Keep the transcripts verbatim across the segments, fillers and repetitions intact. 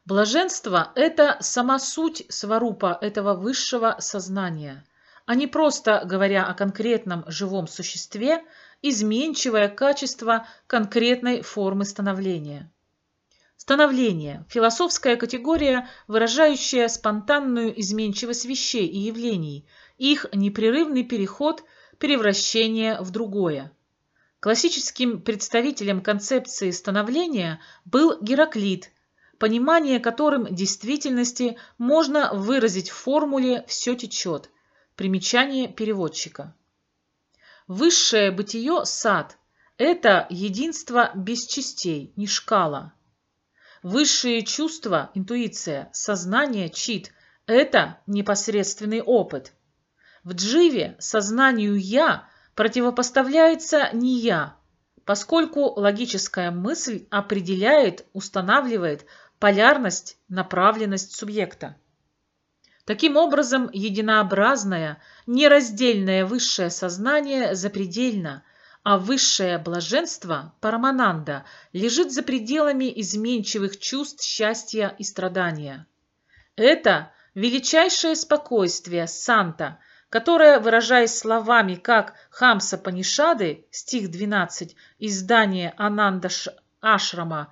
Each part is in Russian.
Блаженство– это сама суть сварупа этого высшего сознания, а не просто, говоря о конкретном живом существе, изменчивое качество конкретной формы становления. Становление– философская категория, выражающая спонтанную изменчивость вещей и явлений, их непрерывный переход, превращение в другое. Классическим представителем концепции становления был Гераклит, понимание которым действительности можно выразить в формуле «все течет». Примечание переводчика. Высшее бытие – сад – это единство без частей, не шкала. Высшие чувства, интуиция, сознание, чит – это непосредственный опыт. В дживе сознанию «я» противопоставляется не «я», поскольку логическая мысль определяет, устанавливает полярность, направленность субъекта. Таким образом, единообразное, нераздельное высшее сознание запредельно, а высшее блаженство, парамананда, лежит за пределами изменчивых чувств счастья и страдания. Это величайшее спокойствие, санта, которое, выражаясь словами как Хамса Панишады, стих двенадцать, издание Ананда Ашрама,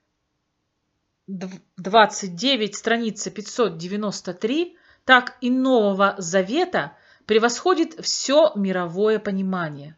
двадцать девять, страница пятьсот девяносто три, так и Нового Завета превосходит все мировое понимание.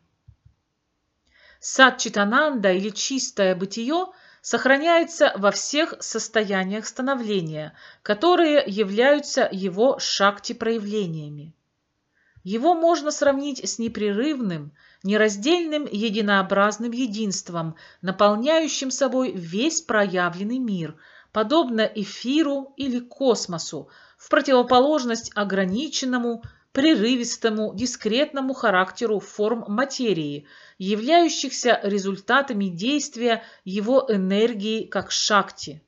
Сат-читананда или чистое бытие сохраняется во всех состояниях становления, которые являются его шакти-проявлениями. Его можно сравнить с непрерывным, нераздельным единообразным единством, наполняющим собой весь проявленный мир, подобно эфиру или космосу, в противоположность ограниченному, прерывистому, дискретному характеру форм материи, являющихся результатами действия его энергии как шакти.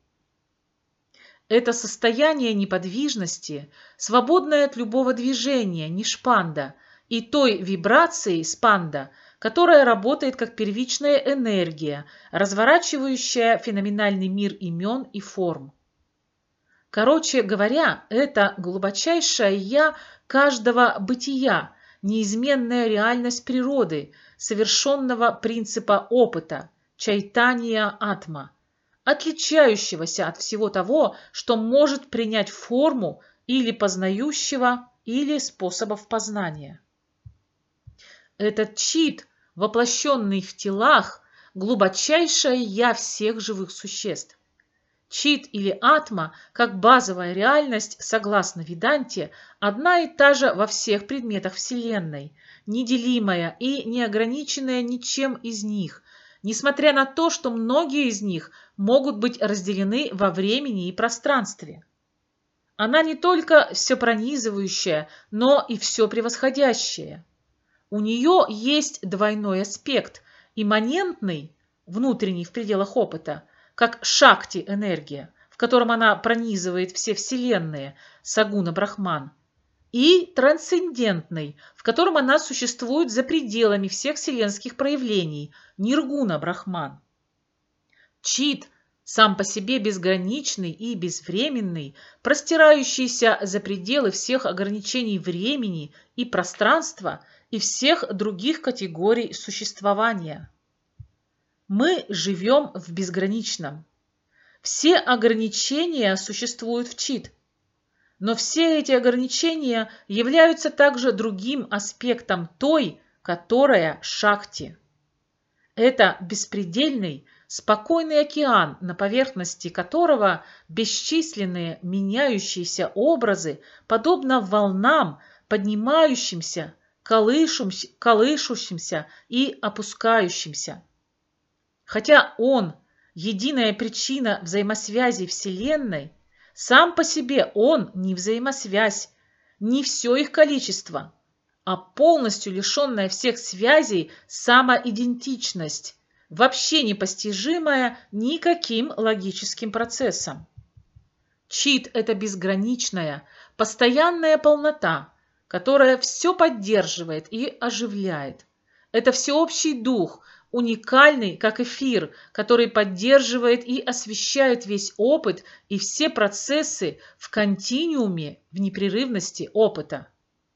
Это состояние неподвижности, свободное от любого движения, нишпанда, и той вибрации спанда, которая работает как первичная энергия, разворачивающая феноменальный мир имен и форм. Короче говоря, это глубочайшее «я» каждого бытия, неизменная реальность природы, совершенного принципа опыта, чайтания атма, отличающегося от всего того, что может принять форму или познающего, или способов познания. Этот чит, воплощенный в телах, глубочайшее «я» всех живых существ. Чит или атма, как базовая реальность, согласно Веданте, одна и та же во всех предметах Вселенной, неделимая и неограниченная ничем из них, несмотря на то, что многие из них могут быть разделены во времени и пространстве. Она не только всепронизывающая, но и все превосходящая. У нее есть двойной аспект – имманентный, внутренний в пределах опыта, как шакти-энергия, в котором она пронизывает все вселенные, сагуна Брахман, и трансцендентный, в котором она существует за пределами всех вселенских проявлений, ниргуна Брахман. Чит сам по себе безграничный и безвременный, простирающийся за пределы всех ограничений времени и пространства и всех других категорий существования. Мы живем в безграничном. Все ограничения существуют в чит. Но все эти ограничения являются также другим аспектом той, которая шакти. Это беспредельный, спокойный океан, на поверхности которого бесчисленные меняющиеся образы, подобно волнам, поднимающимся, колышущимся и опускающимся. Хотя он – единая причина взаимосвязи Вселенной, сам по себе он не взаимосвязь, не все их количество, а полностью лишенная всех связей самоидентичность, вообще непостижимая никаким логическим процессом. Чит – это безграничная, постоянная полнота, которая все поддерживает и оживляет. Это всеобщий дух, уникальный, как эфир, который поддерживает и освещает весь опыт и все процессы в континууме, в непрерывности опыта.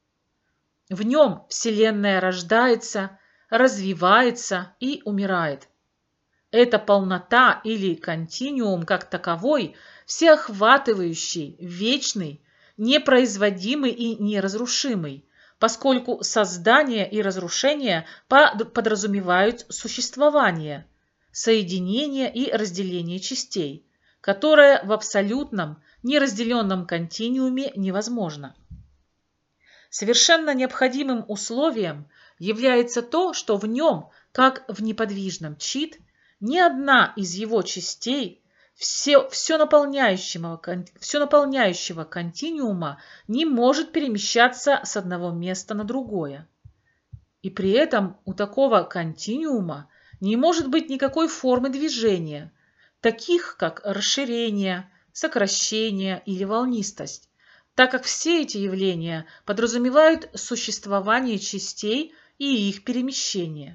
В нем Вселенная рождается, развивается и умирает. Эта полнота или континуум как таковой, всеохватывающий, вечный, непроизводимый и неразрушимый, поскольку создание и разрушение подразумевают существование, соединение и разделение частей, которое в абсолютном, неразделенном континууме невозможно. Совершенно необходимым условием является то, что в нем, как в неподвижном чит, ни одна из его частей все, все, наполняющего, все наполняющего континуума не может перемещаться с одного места на другое. И при этом у такого континуума не может быть никакой формы движения, таких как расширение, сокращение или волнистость, так как все эти явления подразумевают существование частей и их перемещение.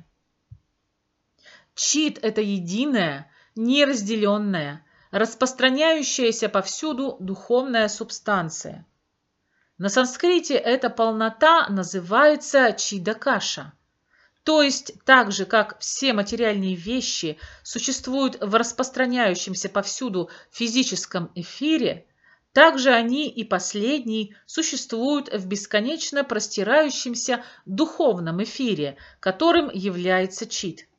Чит – это единая, неразделенная, распространяющаяся повсюду духовная субстанция. На санскрите эта полнота называется чидакаша. То есть, так же, как все материальные вещи существуют в распространяющемся повсюду физическом эфире, также они и последний существуют в бесконечно простирающемся духовном эфире, которым является чит.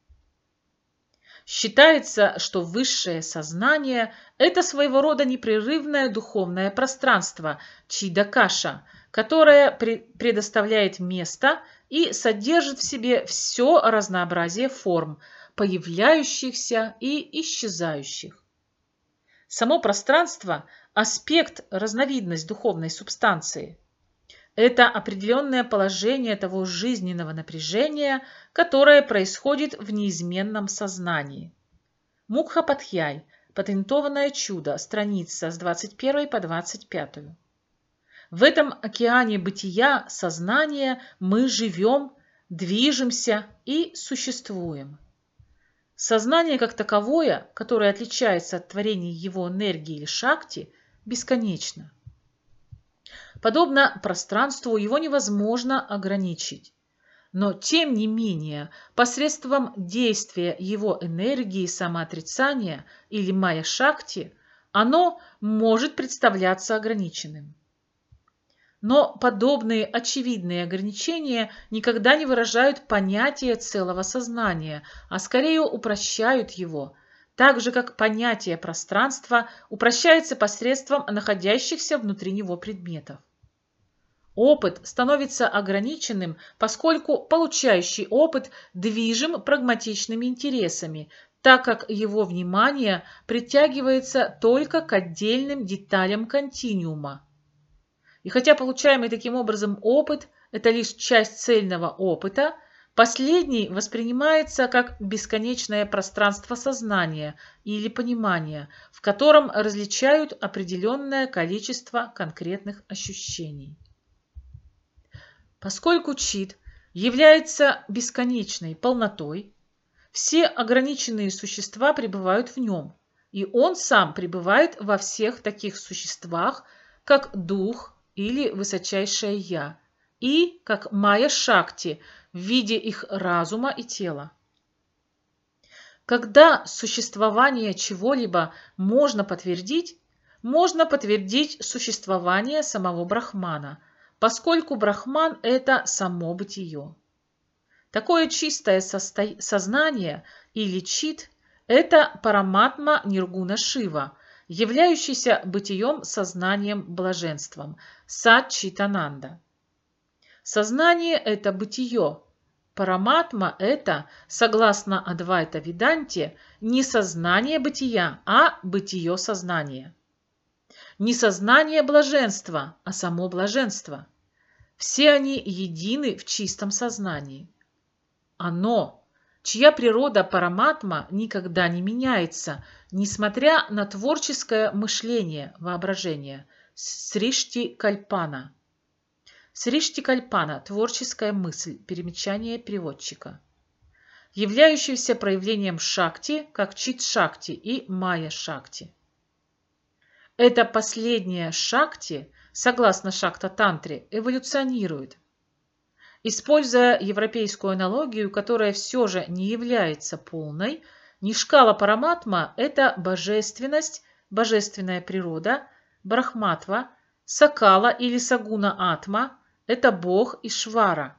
Считается, что высшее сознание – это своего рода непрерывное духовное пространство, чидакаша, которое предоставляет место и содержит в себе все разнообразие форм, появляющихся и исчезающих. Само пространство – аспект, разновидность духовной субстанции. Это определенное положение того жизненного напряжения, которое происходит в неизменном сознании. Мукхападхяй. Патентованное чудо. Страница с двадцать первой по двадцать пятую. В этом океане бытия, сознания мы живем, движемся и существуем. Сознание как таковое, которое отличается от творений его энергии или шакти, бесконечно. Подобно пространству, его невозможно ограничить. Но, тем не менее, посредством действия его энергии самоотрицания или майя-шакти, оно может представляться ограниченным. Но подобные очевидные ограничения никогда не выражают понятие целого сознания, а скорее упрощают его, так же как понятие пространства упрощается посредством находящихся внутри него предметов. Опыт становится ограниченным, поскольку получающий опыт движим прагматичными интересами, так как его внимание притягивается только к отдельным деталям континуума. И хотя получаемый таким образом опыт – это лишь часть цельного опыта, последний воспринимается как бесконечное пространство сознания или понимания, в котором различают определенное количество конкретных ощущений. Поскольку чит является бесконечной полнотой, все ограниченные существа пребывают в нем, и он сам пребывает во всех таких существах, как дух или высочайшее Я, и как майя-шакти в виде их разума и тела. Когда существование чего-либо можно подтвердить, можно подтвердить существование самого Брахмана, поскольку Брахман – это само бытие. Такое чистое состо... сознание или чит – это параматма ниргуна Шива, являющийся бытием сознанием блаженством, сат-читананда. Сознание – это бытие. Параматма – это, согласно Адвайта Веданте, не сознание бытия, а бытие сознания. Не сознание блаженства, а само блаженство. Все они едины в чистом сознании. Оно, чья природа параматма никогда не меняется, несмотря на творческое мышление, воображение, сришти-кальпана. Сришти-кальпана – творческая мысль, перемечание переводчика. являющийся проявлением шакти, как чит-шакти и майя-шакти. Это последняя шакти, согласно шакта-тантре, эволюционирует. Используя европейскую аналогию, которая все же не является полной, Нишкала Параматма – это божественность, божественная природа, Брахматва, Сакала или Сагуна Атма – это Бог Ишвара.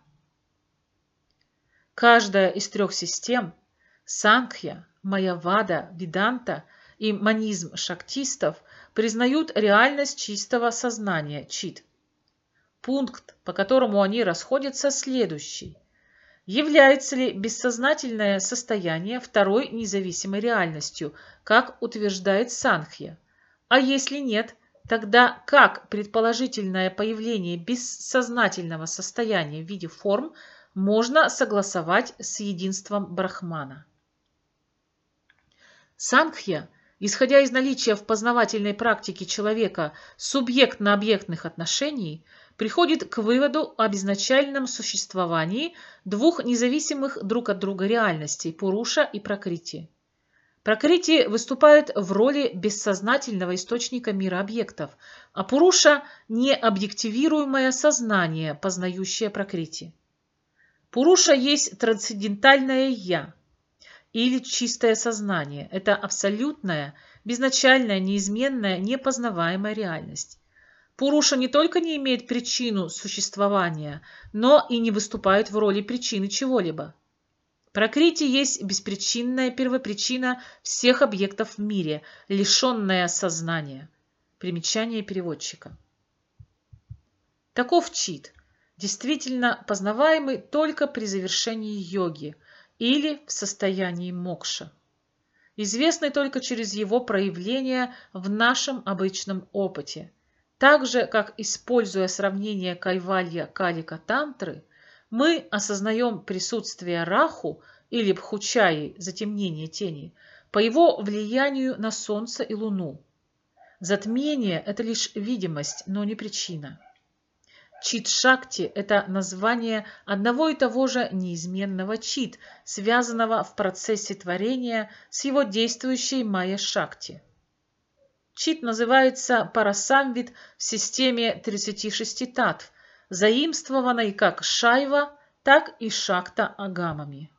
Каждая из трех систем – Санкхья, Майявада, Веданта и манизм шактистов – признают реальность чистого сознания, чит. Пункт, по которому они расходятся, следующий. Является ли бессознательное состояние второй независимой реальностью, как утверждает Санкхья? А если нет, тогда как предположительное появление бессознательного состояния в виде форм можно согласовать с единством Брахмана? Санкхья, исходя из наличия в познавательной практике человека субъектно-объектных отношений, приходит к выводу об изначальном существовании двух независимых друг от друга реальностей – Пуруша и Пракрити. Пракрити выступает в роли бессознательного источника мира объектов, а Пуруша – необъективируемое сознание, познающее Пракрити. Пуруша есть трансцендентальное «я» или чистое сознание – это абсолютная, безначальная, неизменная, непознаваемая реальность. Пуруша не только не имеет причину существования, но и не выступает в роли причины чего-либо. Пракрити есть беспричинная первопричина всех объектов в мире, лишенная сознания. Примечание переводчика. Таков чит, действительно познаваемый только при завершении йоги или в состоянии мокша, известный только через его проявление в нашем обычном опыте. Так же, как используя сравнение Кайвалья-Калика-тантры, мы осознаем присутствие Раху или Бхучаи, затемнение тени, по его влиянию на Солнце и Луну. Затмение – это лишь видимость, но не причина. Чит-шакти – это название одного и того же неизменного чит, связанного в процессе творения с его действующей майя-шакти. Чит называется парасамвит в системе тридцати шести татв, заимствованной как шайва, так и шакта агамами.